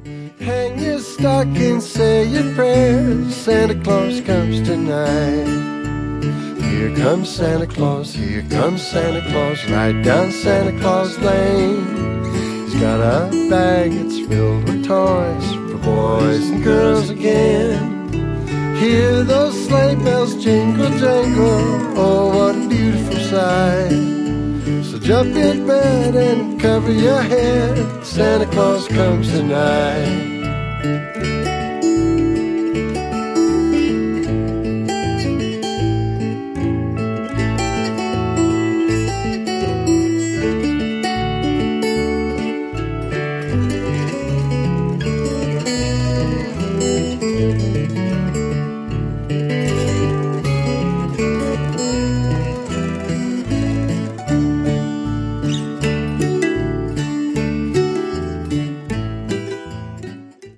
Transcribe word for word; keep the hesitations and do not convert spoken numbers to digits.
Hang your stocking, say your prayers, Santa Claus comes tonight. Here comes Santa Claus, here comes Santa Claus, right down Santa Claus Lane. He's got a bag that's filled with toys for boys and girls again. Hear those sleigh bells jingle, jangle, oh what a beautiful sight. So jump in bed and cover your head, Santa Claus comes tonight.